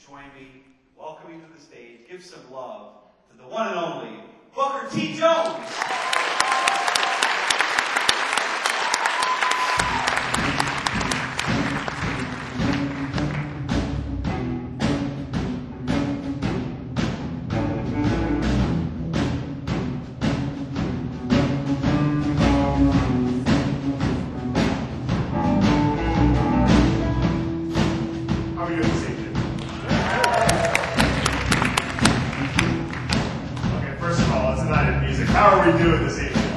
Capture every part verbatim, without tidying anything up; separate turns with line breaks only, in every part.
join me welcoming to the stage, give some love to the one and only Booker T. Jones.
How are we doing this evening?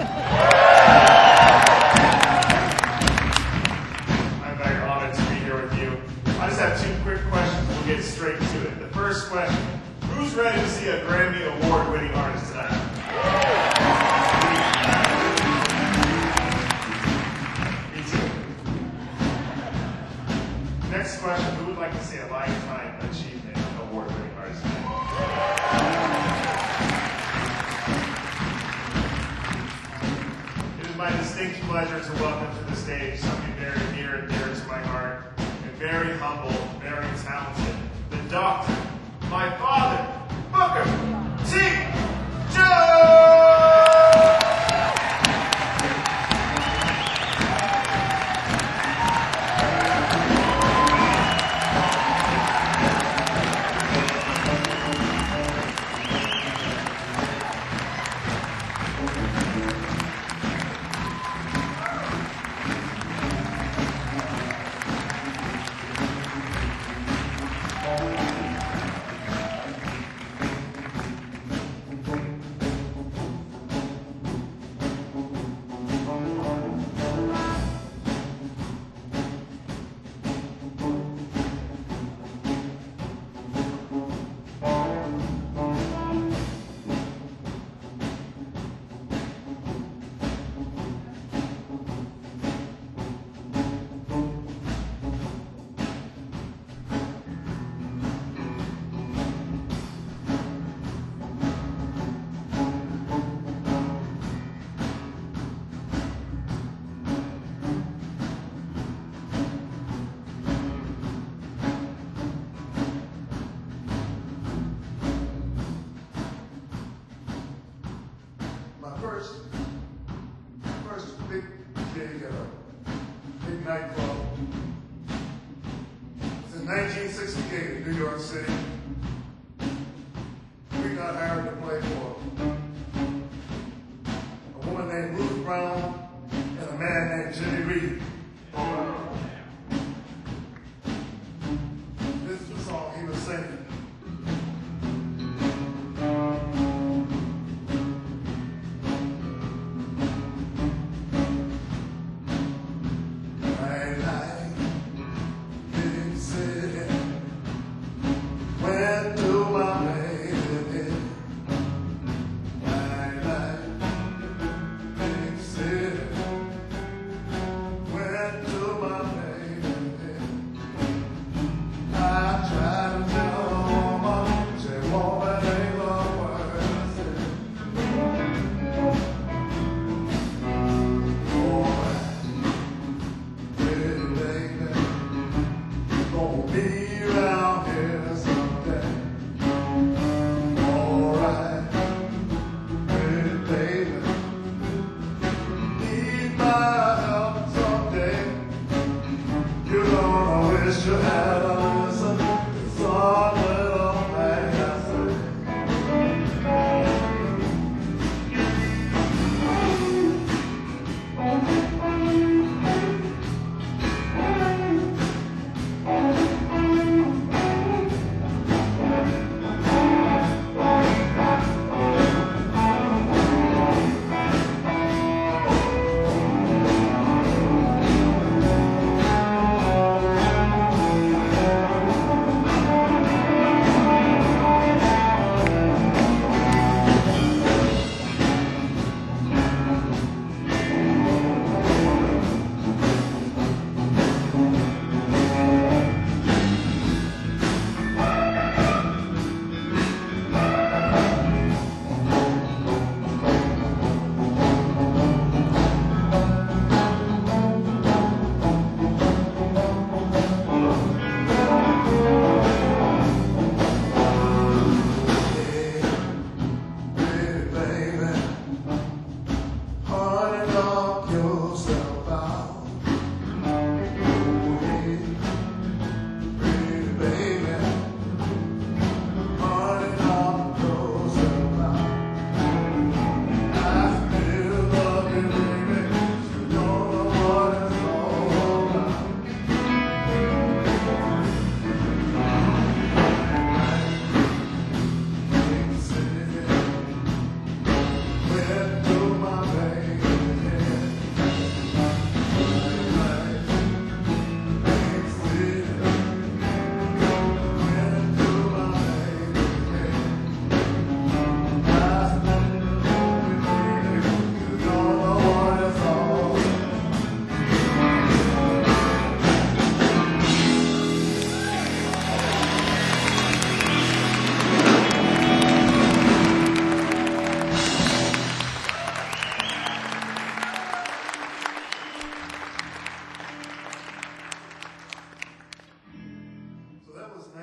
I'm very honored to be here with you. I just have two quick questions. We'll get straight to it. The first question, who's ready to see a Grammy Award-winning artist tonight? Me too. Next question, who would like to see a Lifetime Achievement Award-winning artist tonight? My distinct pleasure to welcome to the stage something very near and dear to my heart, and very humble, very talented, the doctor, my father, Booker T. Jones! nineteen sixty-eight in New York City, we got hired to play for a woman named Ruth Brown and a man named Jimmy Reed. This is the song he was singing.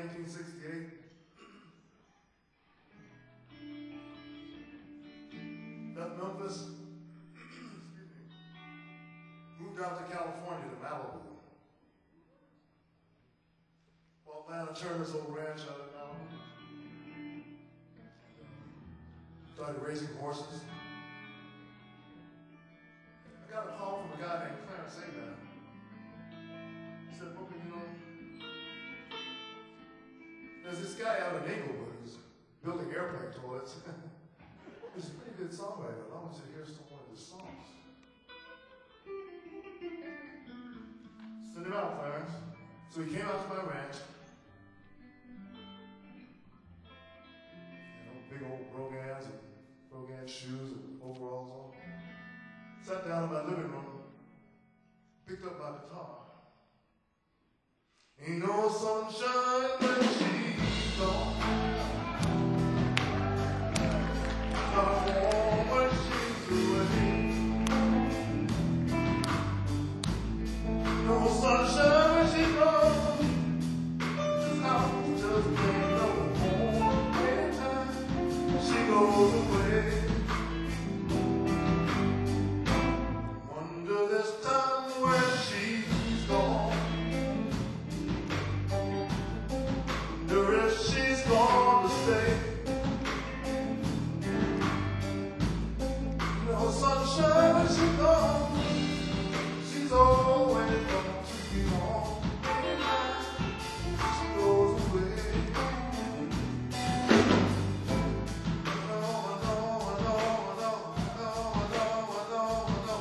nineteen sixty-eight. Left Memphis, excuse me, moved out to California to Malibu. Bought Lana Turner's old ranch out of Malibu. Started raising horses. I got a call from a guy named Clarence Amen. He said, Booker, you know, there's this guy out in Inglewood who's building airplane toilets. He's a pretty good songwriter. I want you to hear some one of his songs. Send him out, Clarence. So he came out to my ranch. You know, big old brogans and brogan shoes and overalls on. Sat down in my living room, picked up my guitar. Ain't no sunshine when she's gone. Not warm when she's away. No sunshine when she's gone. This house just ain't no home anytime she goes away. Wonder this time when she's gone. Wonder if she's gone to stay. No sunshine when she's gone. She's always going to be home anytime she goes away. I know, I know, I know, I know, I know, I know, I know,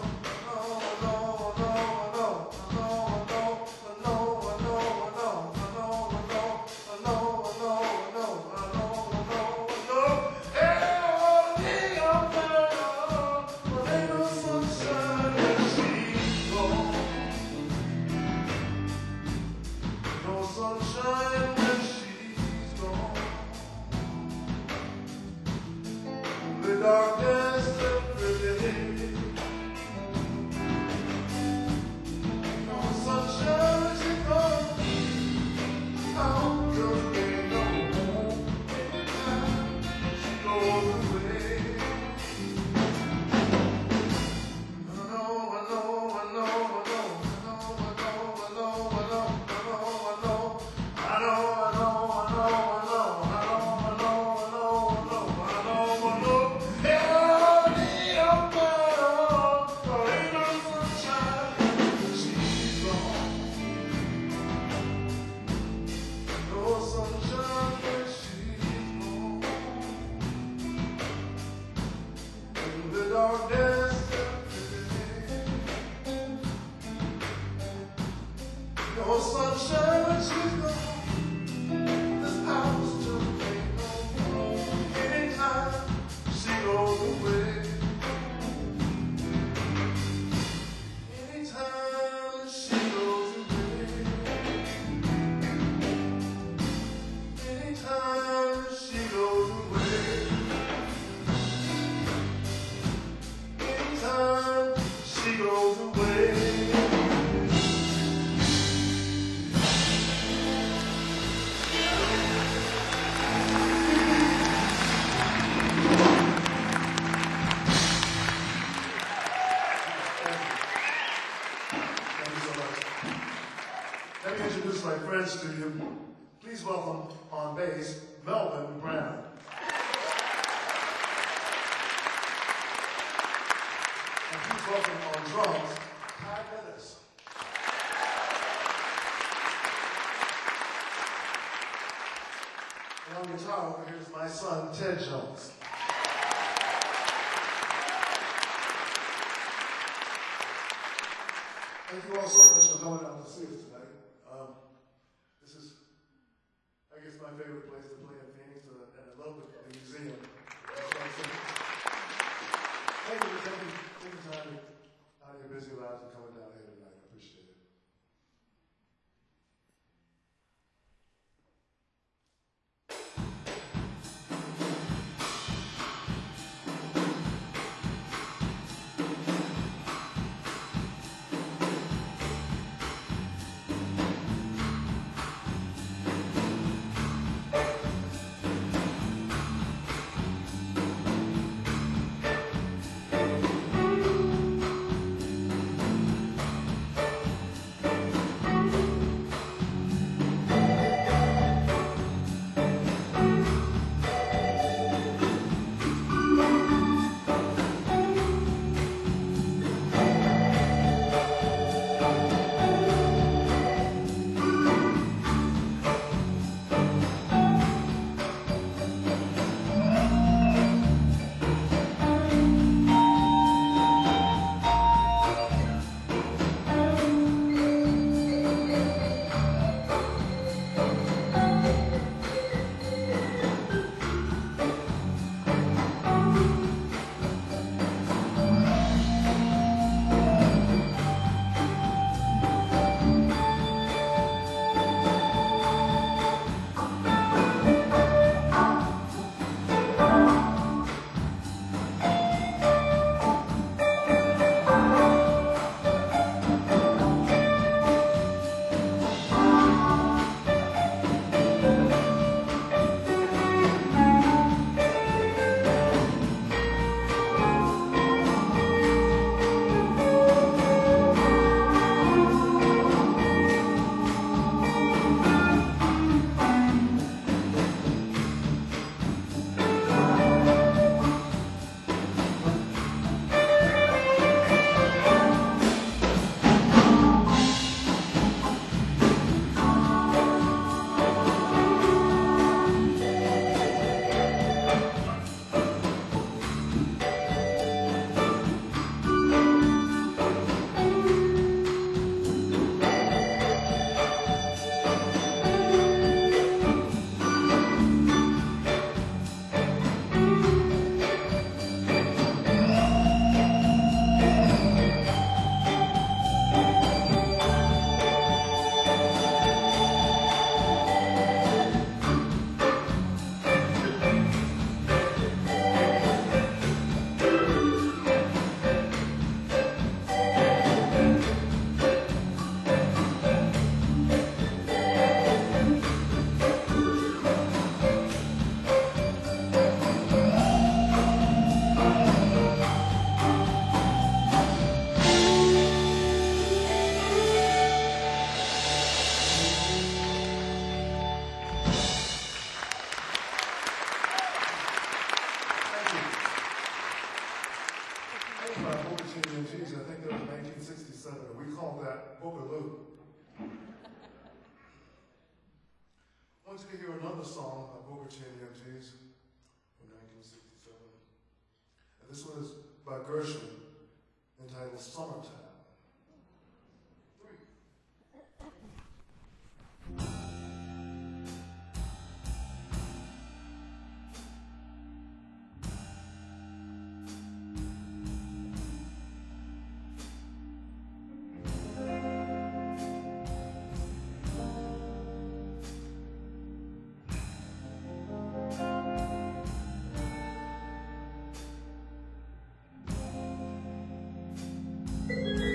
sunshine when she's gone. The darkness every day. No sunshine when she's gone. I'll just be no home anytime she goes away. I know, I know, I know, I know, I know, I know, I know, I know, I know, I know, I know, I know, I know, I know, I know, I know, I know, I know, I know. Every of my own, there ain't no sunshine when she's gone. No sunshine when she's gone. In the darkness every day. No sunshine when she's gone. This house just ain't no home anytime she goes away. Anytime she goes away. Anytime she goes away. Anytime she goes away. Thank you so much. Let me introduce my friends to you. Please welcome on bass, Melvin Brown. And please welcome on drums, Ty Dennis. And on guitar over here is my son, Ted Jones. Thank you all so much for coming out to see us tonight. Um, this is, I guess, my favorite place to play in Phoenix, uh, and I love the, the museum. That's why I say, thank you for taking, taking time out of your busy lives and coming down here tonight. I appreciate it. want you to hear another song by Booker T and the M Gs from nineteen sixty-seven. And this one is by Gershwin, entitled Summertime. Three. Thank you.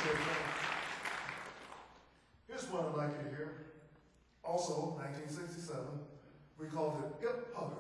Here's one I'd like you to hear. Also, nineteen sixty-seven, we called it Hip Hugger.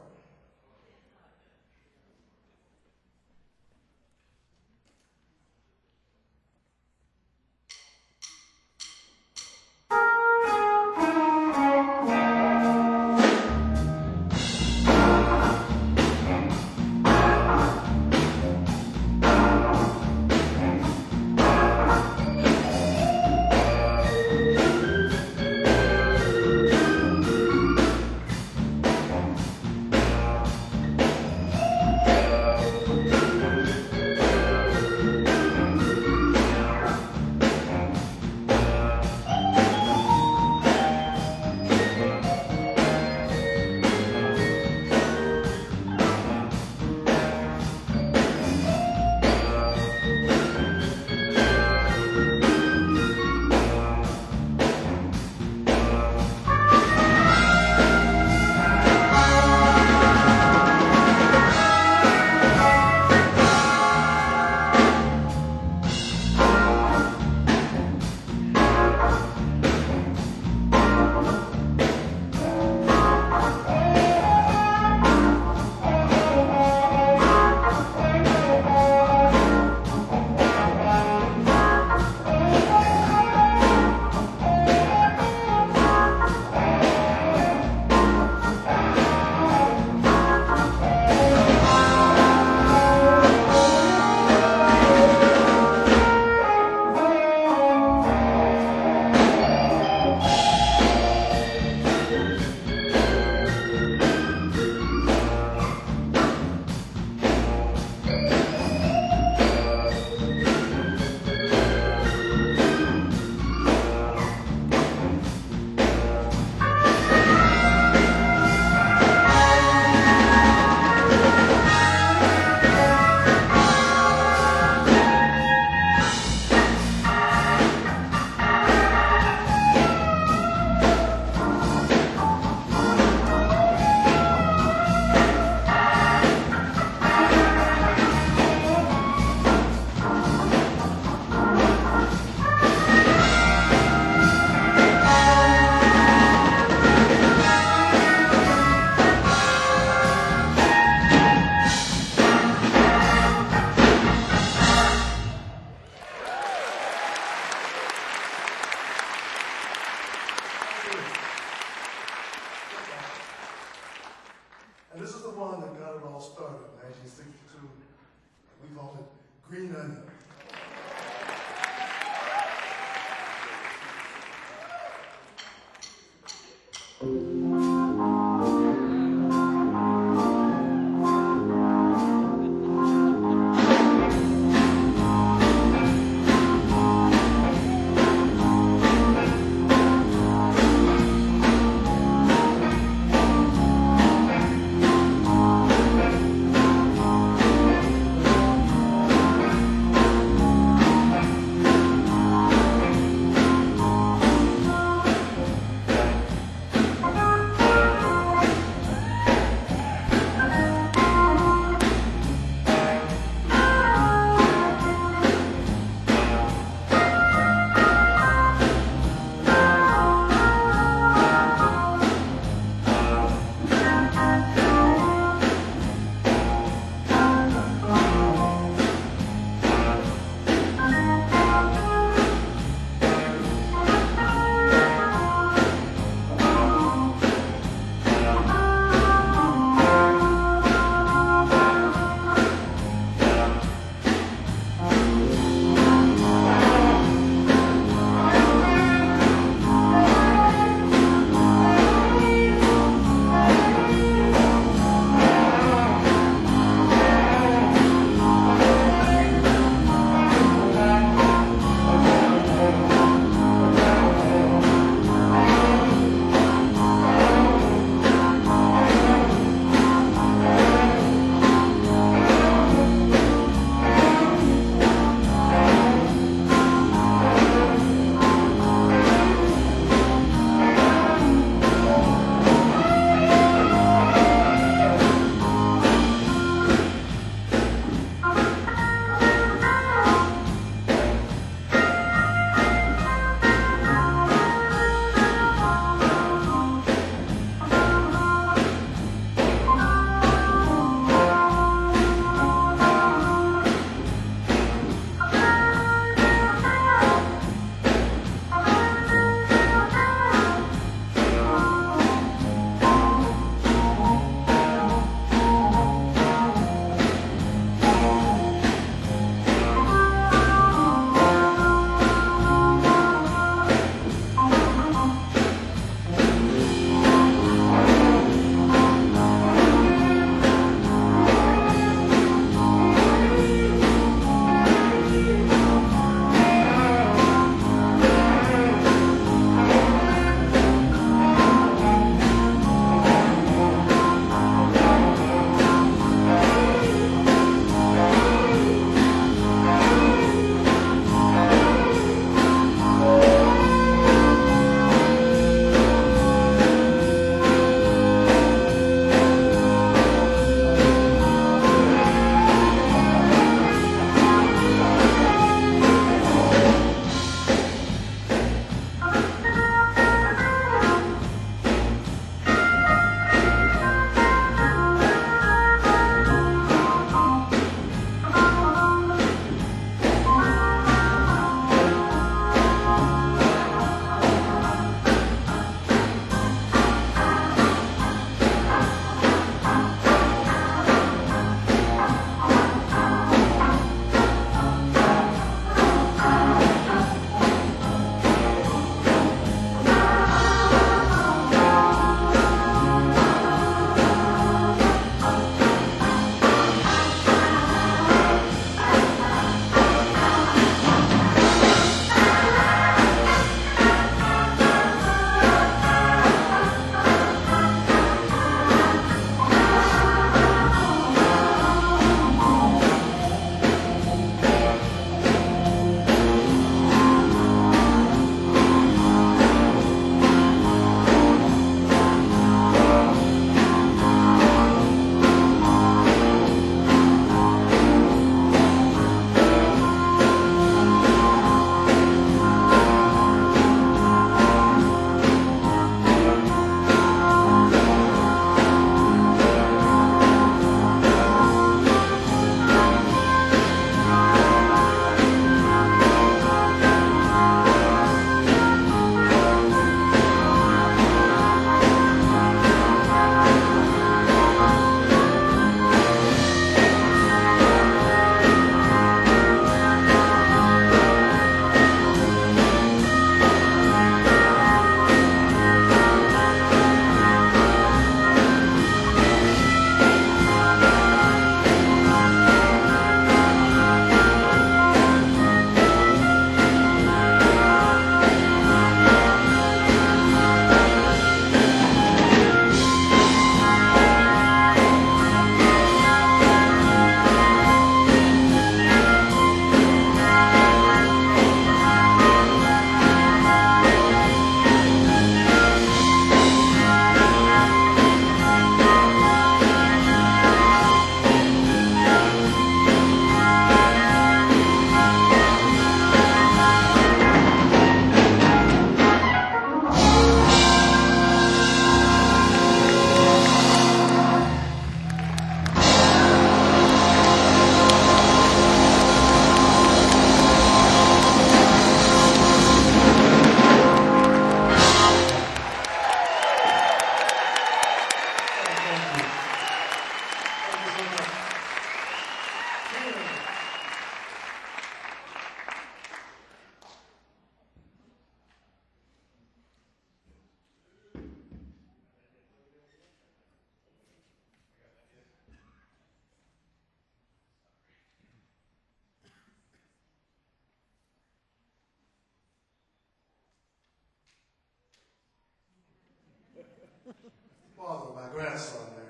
grandson there.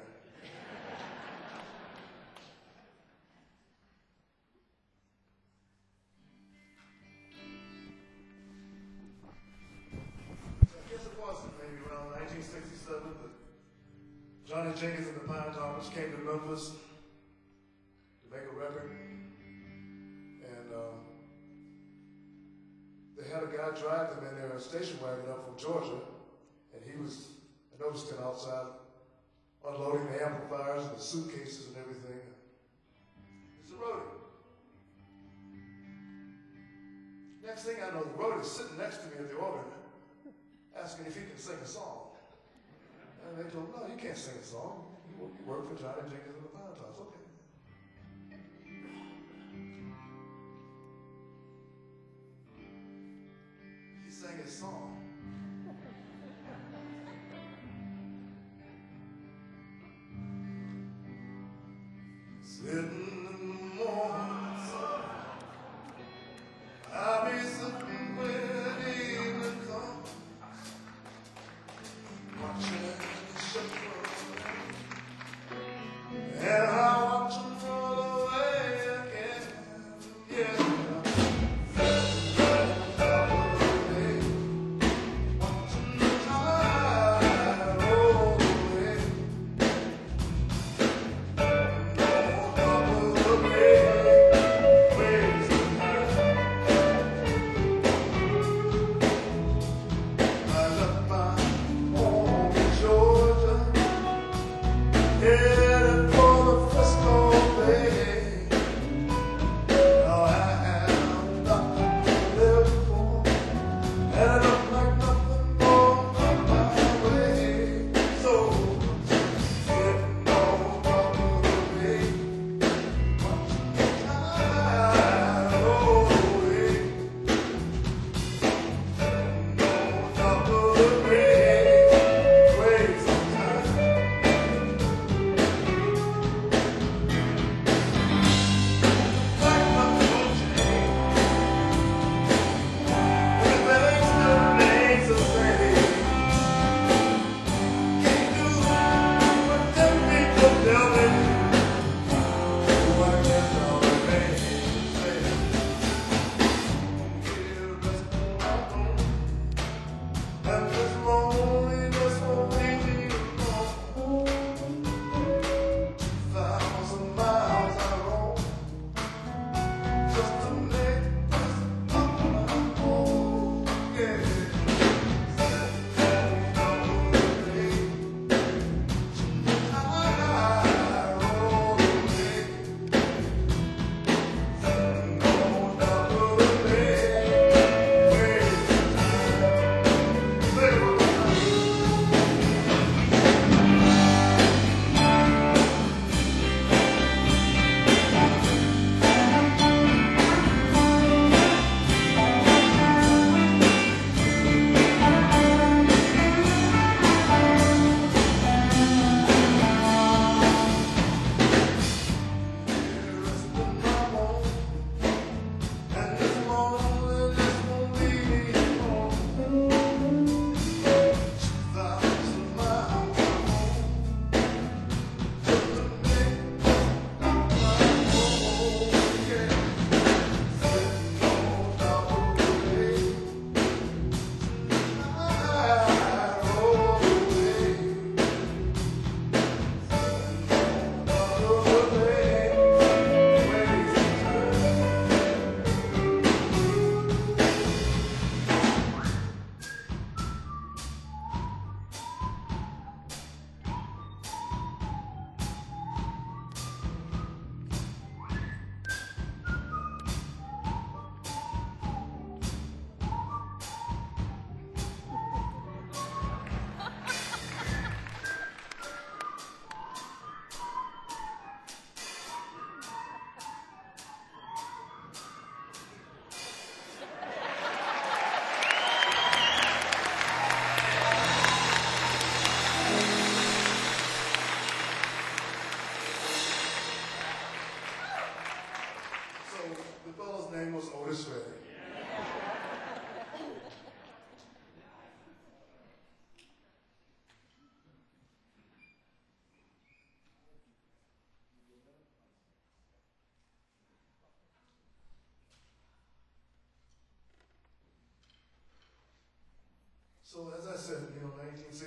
I guess it was maybe around nineteen sixty-seven that Johnny Jenkins and the Pine Toppers came to Memphis to make a record. And uh, they had a guy drive them in their station wagon up from Georgia. And he was, I noticed him outside unloading the amplifiers and the suitcases and everything. He's a roadie. Next thing I know, the roadie's sitting next to me at the organ, asking if he can sing a song. And they told him, no, you can't sing a song. You work for Johnny Jenkins and the Pine Tops. Okay. He sang his song. Sitting in the morning sun, I'll be sitting when evening comes, watching the ship roll, and I watch them roll away again. Yeah. Watching the tide roll away.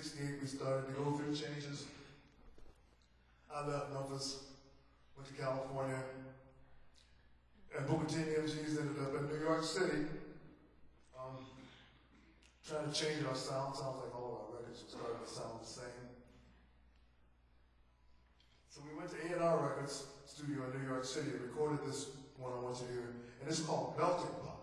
sixty-eight, we started to go through changes. I left Memphis, went to California, and Booker T and the M Gs ended up in New York City, um, trying to change our sound. Sounds like all of our records were starting to sound the same. So we went to A and R Records studio in New York City and recorded this one I want you to hear, and it's called Melting Pot.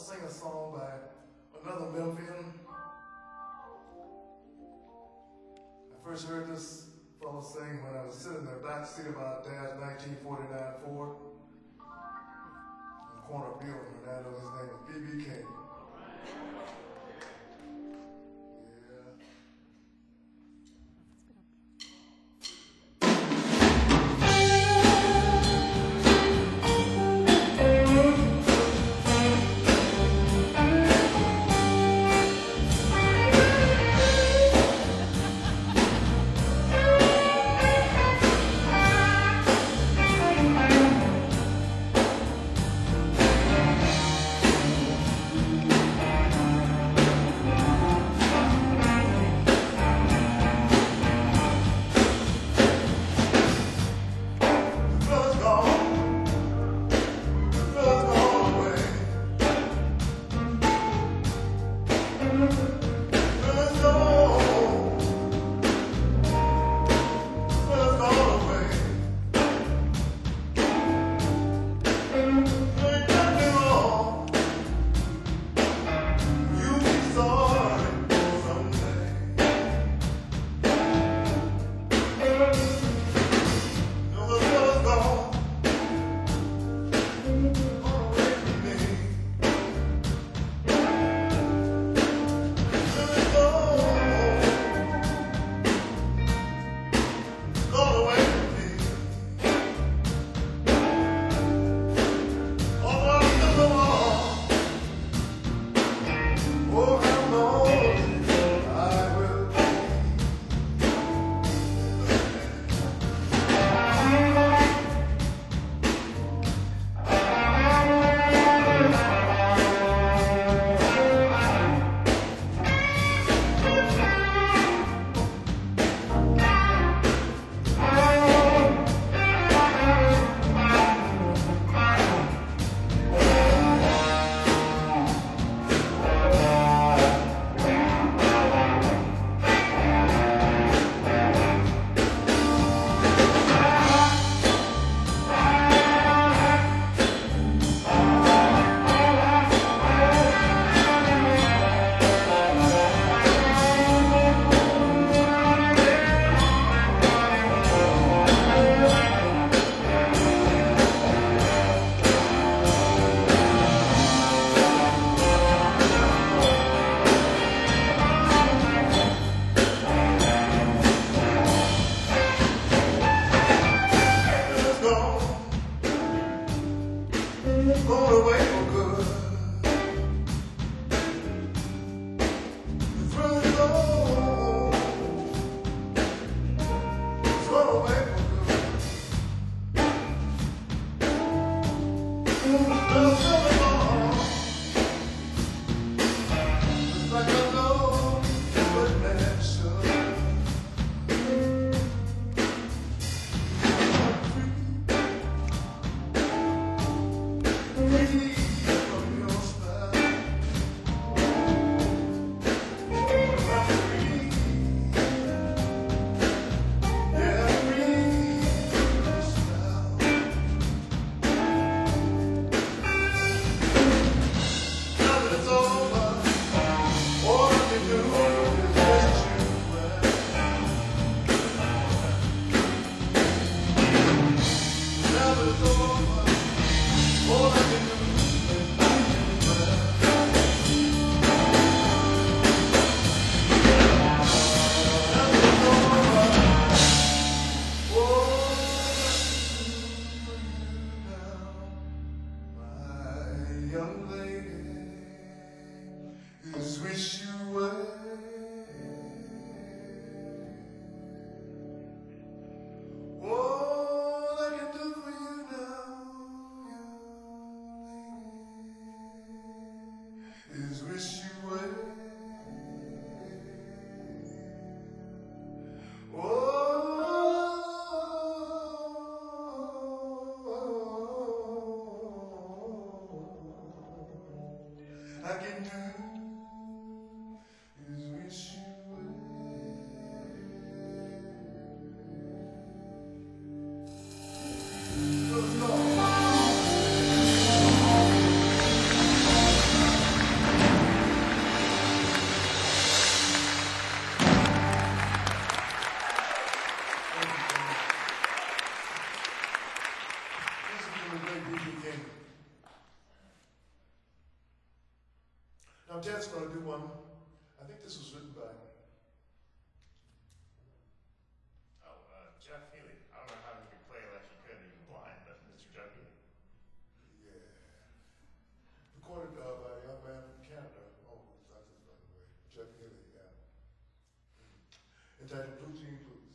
sing a song by another Memphian. I first heard this fellow sing when I was sitting in the back seat of my dad's nineteen forty-nine Ford in Corner Building, and I know his name was B B King. recorded uh, by a young man from Canada. Oh, that's his by the way. Chuck Haley, yeah. Entitled Blue Jean Blues.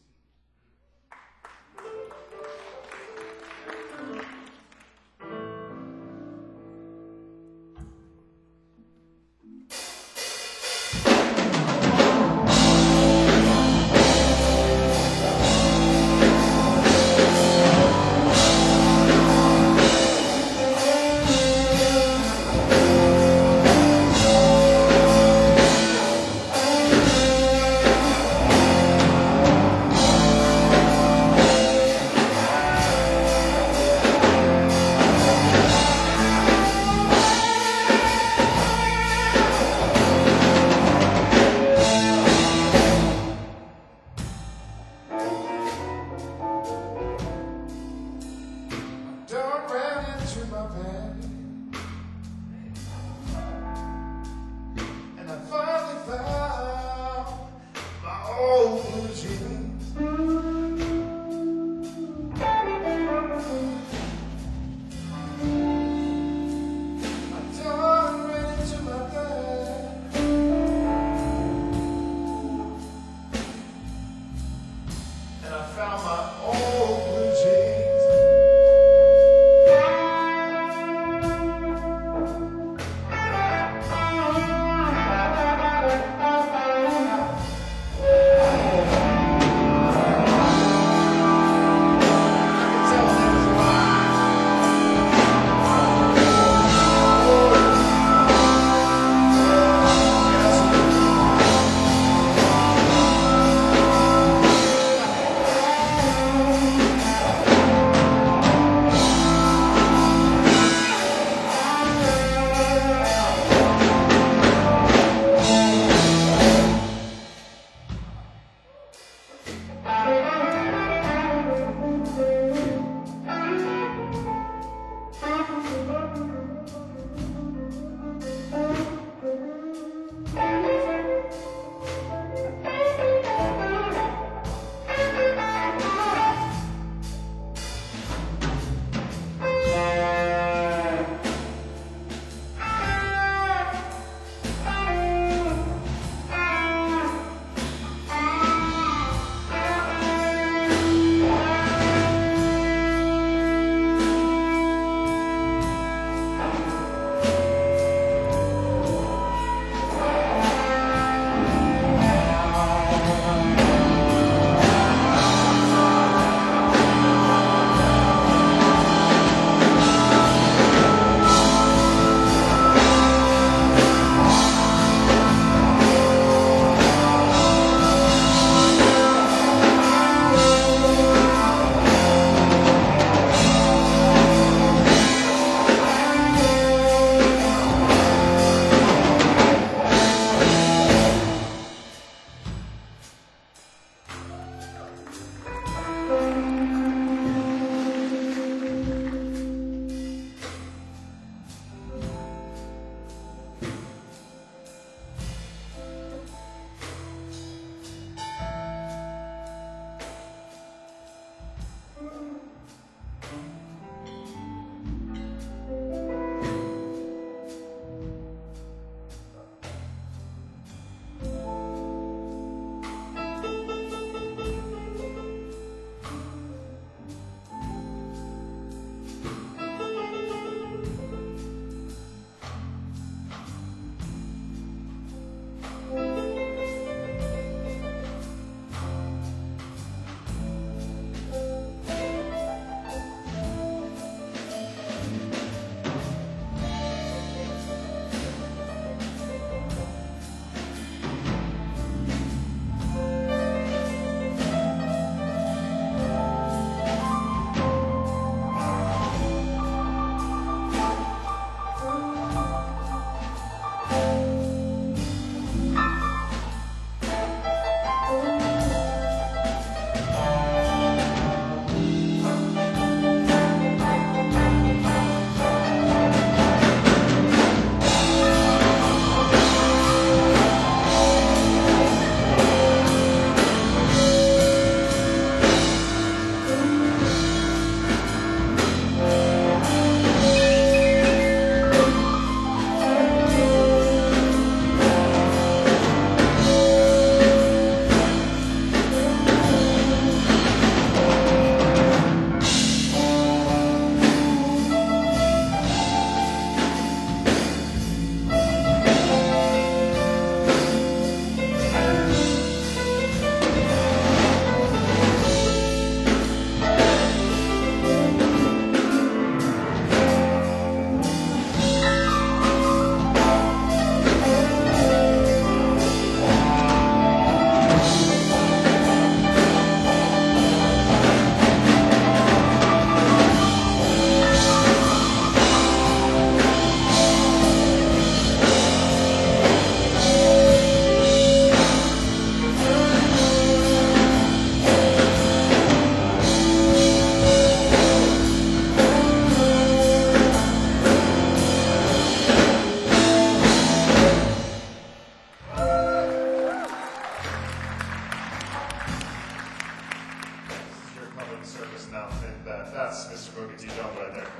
service now. And that, that's Mister Booker T. Jones right there.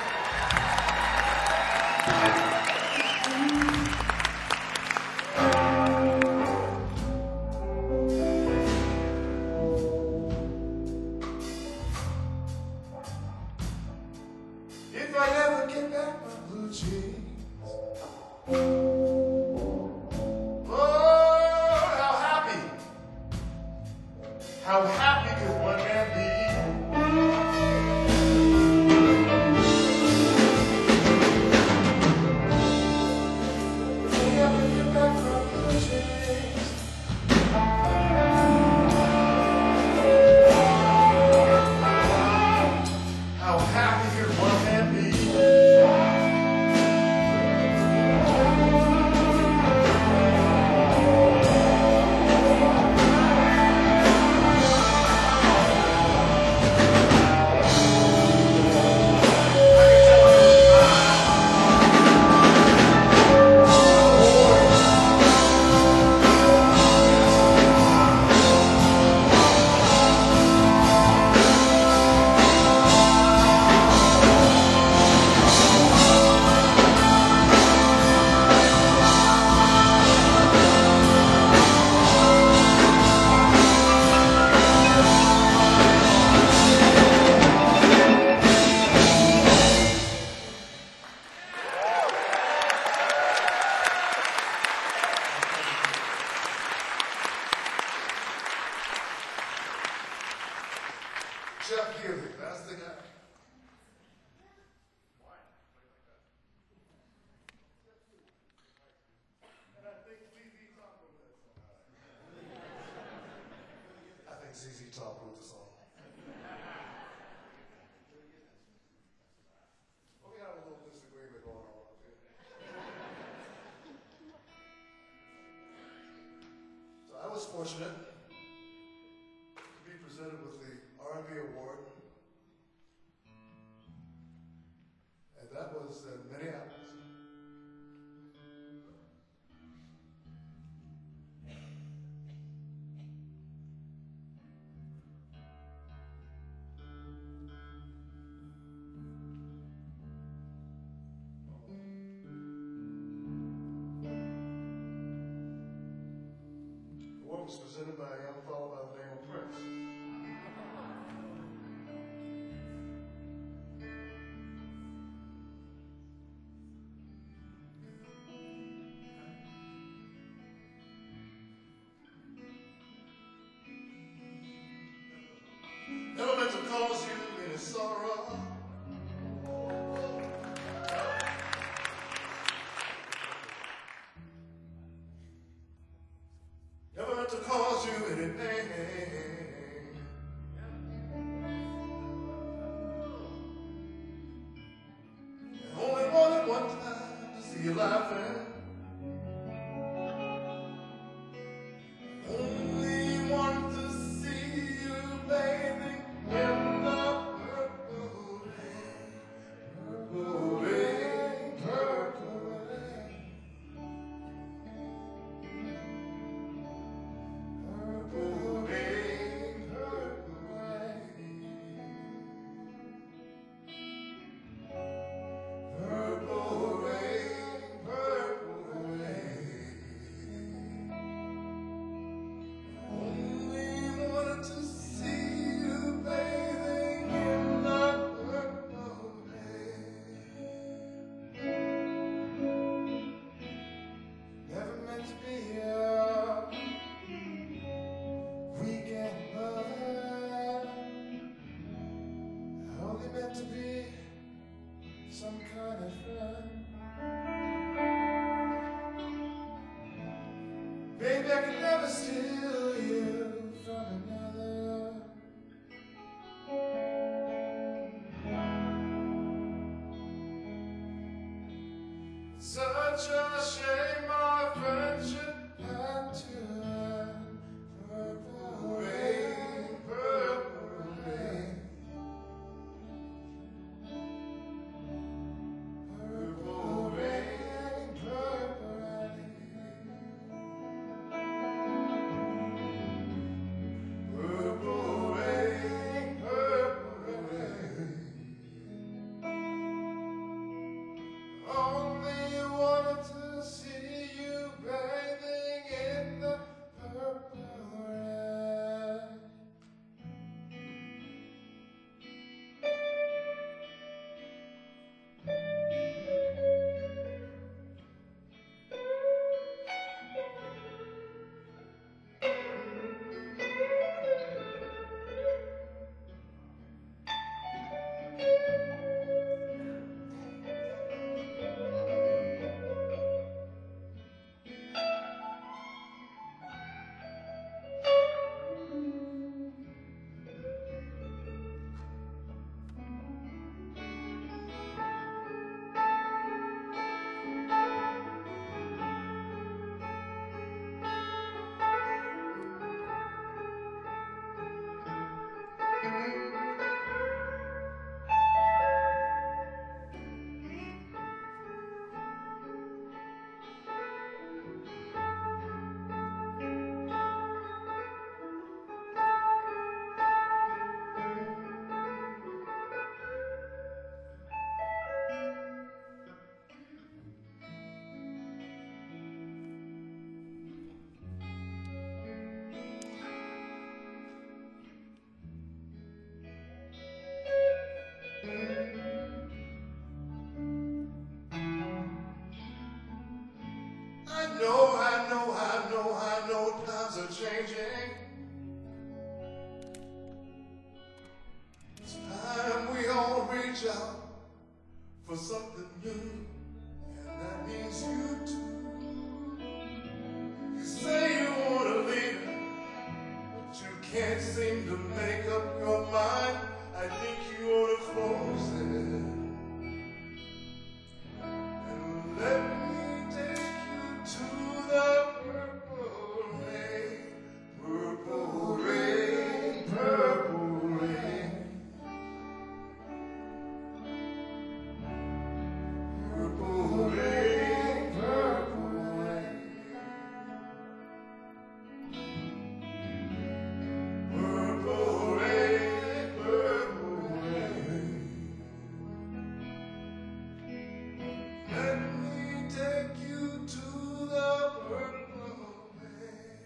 If I never get back my blue jeans, oh, how happy, how happy could one man be? If I never get back my blue jeans, how happy could one man be? Jeff Healy, that's the guy. And I think Z Z Top wrote that song. I think Z Z Top wrote the song. Well, we have a little disagreement going on up here. So I was fortunate to be presented with the R and B Award, and that was in Minneapolis. The award was presented by a young fellow by the name of Prince. Never meant to cause you any sorrow. Never meant to cause you any pain. And only wanted one time to see you laughing. Only want to see you bathing in the purple rain, purple rain, purple rain, purple rain, purple rain, purple rain, purple rain. Only wanted to see you bathing in the purple rain. Never meant to be a weekend lover. Only meant to be some kind of friend. Baby, I can never steal you from another. Such a shame our friendship had to end. Purple rain, purple rain, purple rain, purple rain. Purple rain, purple for something new, and that means you too. You say you want to leave, but you can't seem to make up your mind. I think you ought to close it and let me take you to the purple rain, purple rain, purple rain. Purple rain, purple rain. Purple rain, purple rain. Let me take you to the purple rain.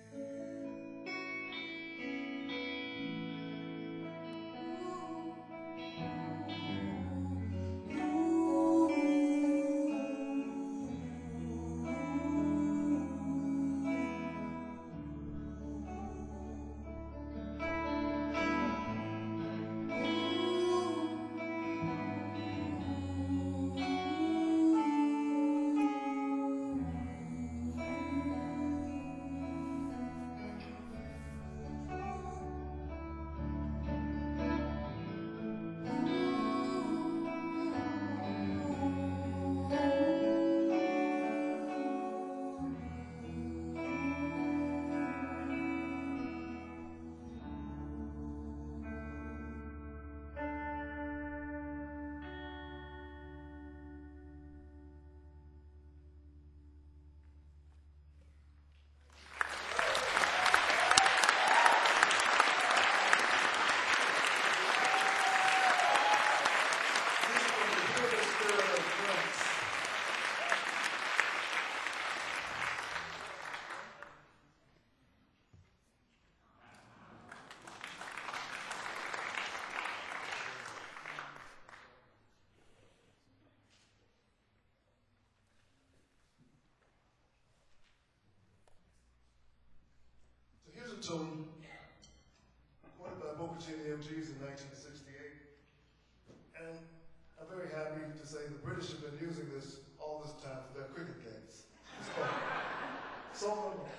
So here's a tune recorded by Booker T and the M Gs in nineteen sixty-eight. And I'm very happy to say the British have been using this all this time for their cricket games. It's called Song No More.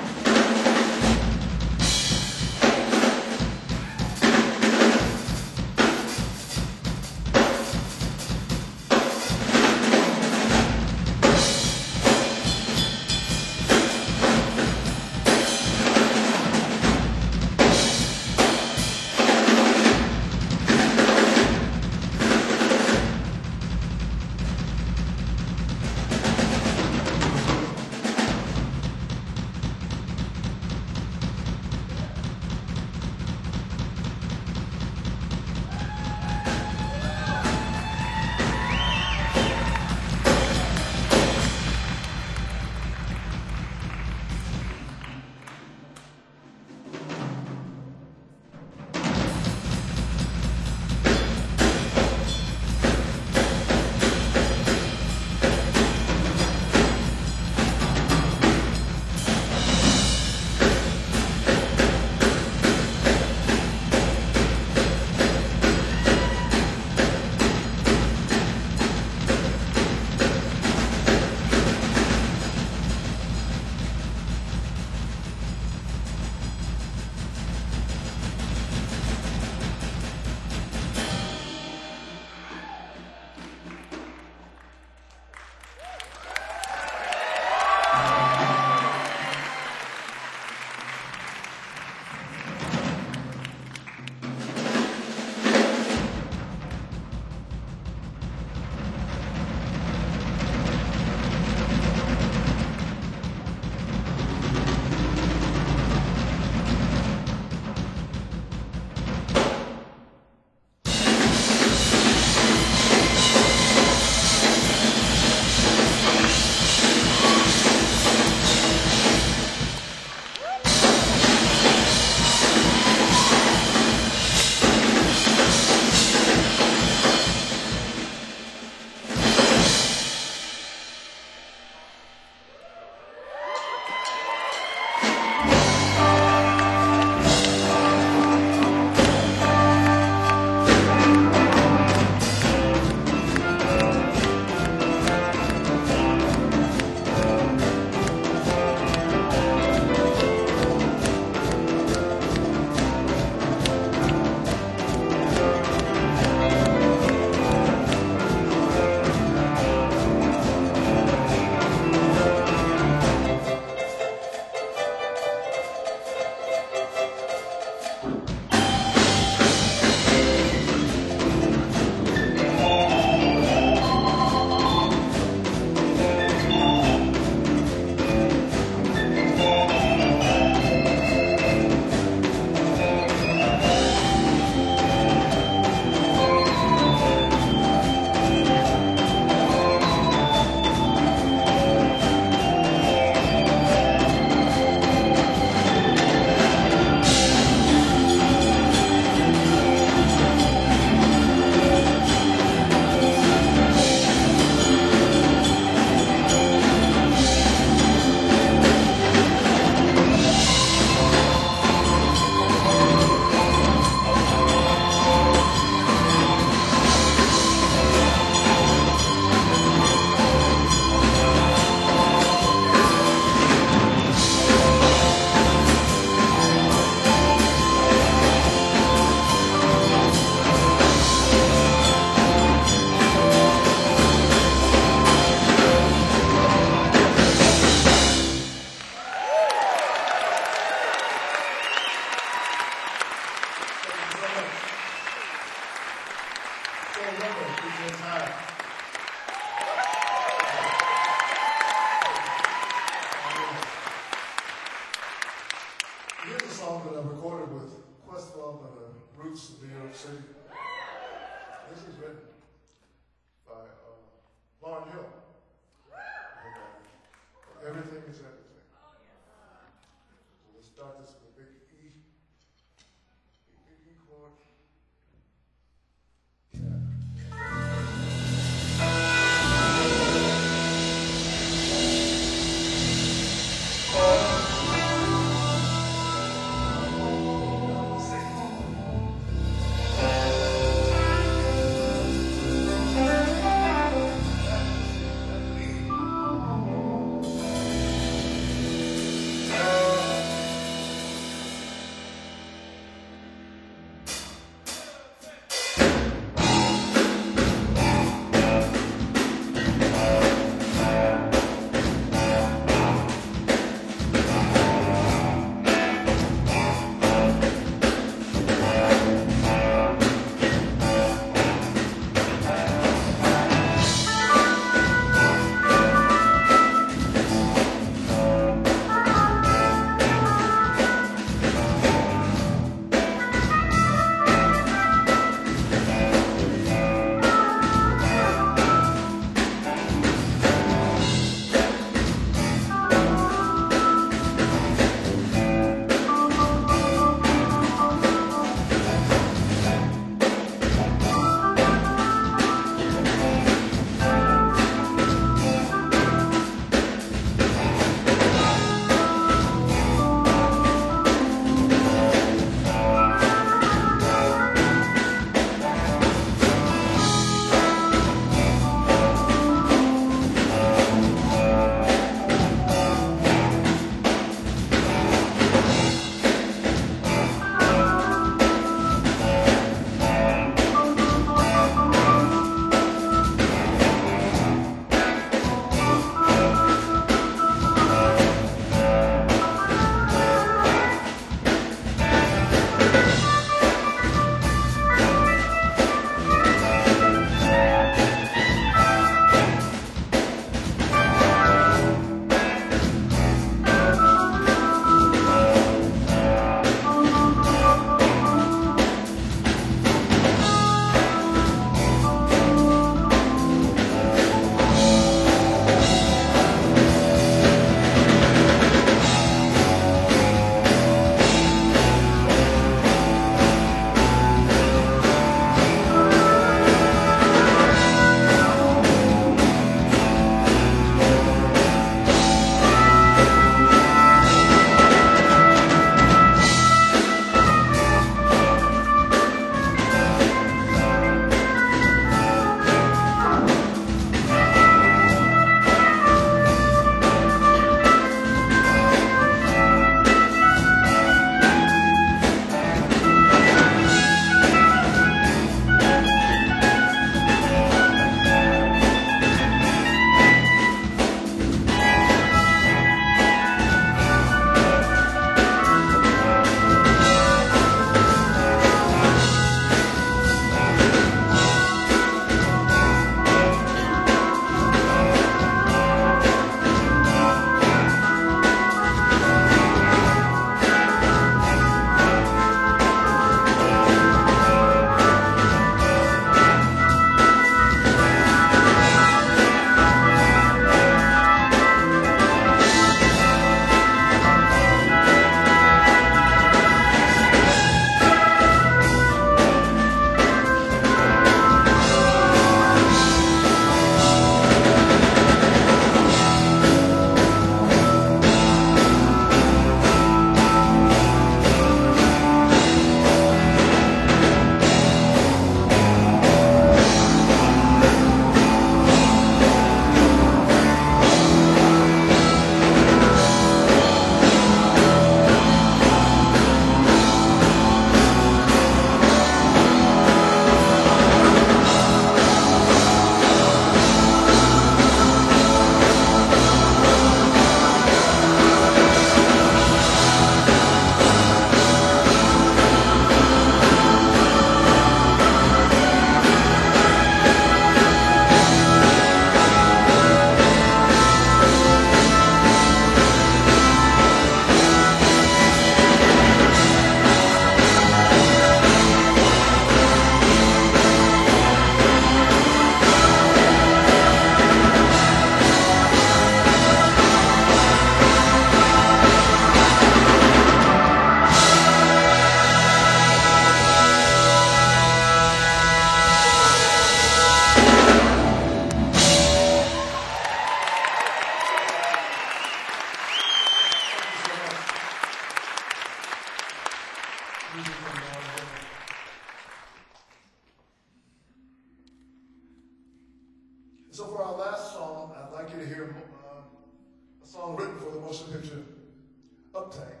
our last song, I'd like you to hear uh, a song written for the motion picture Uptight,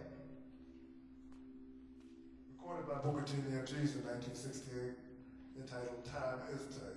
recorded by Booker T and the M Gs in nineteen sixty-eight, entitled Time Is Tight.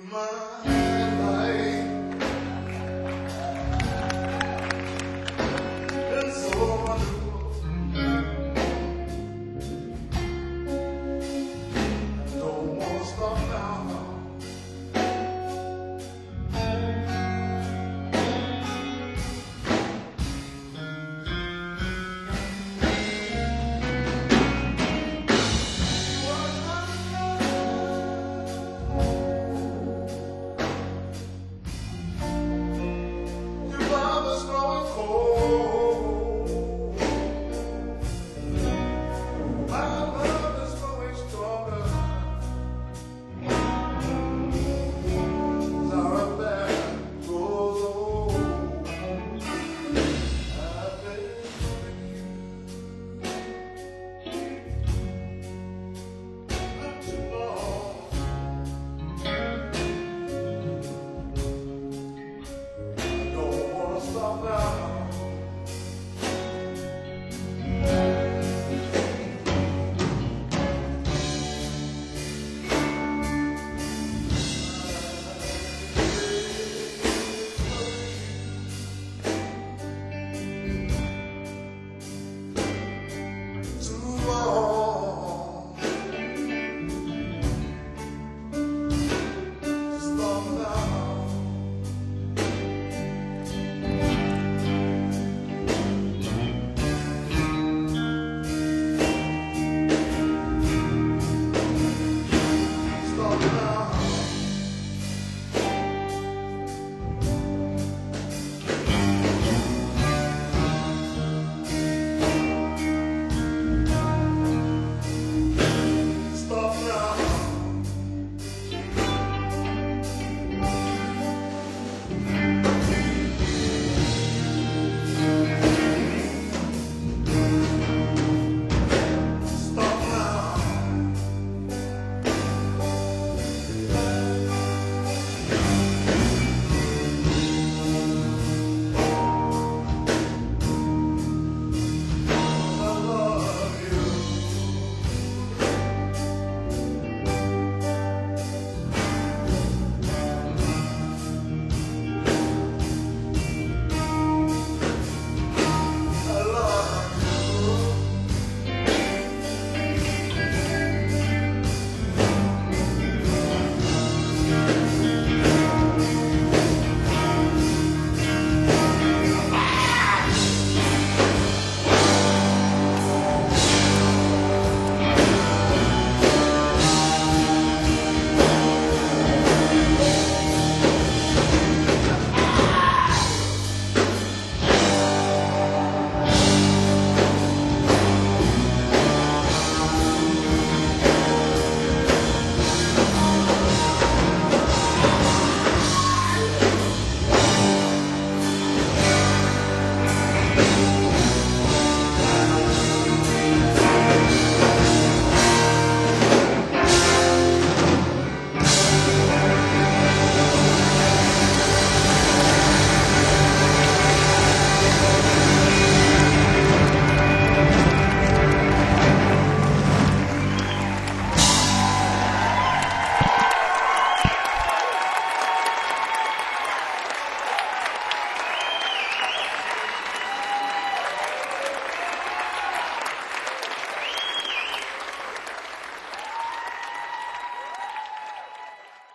my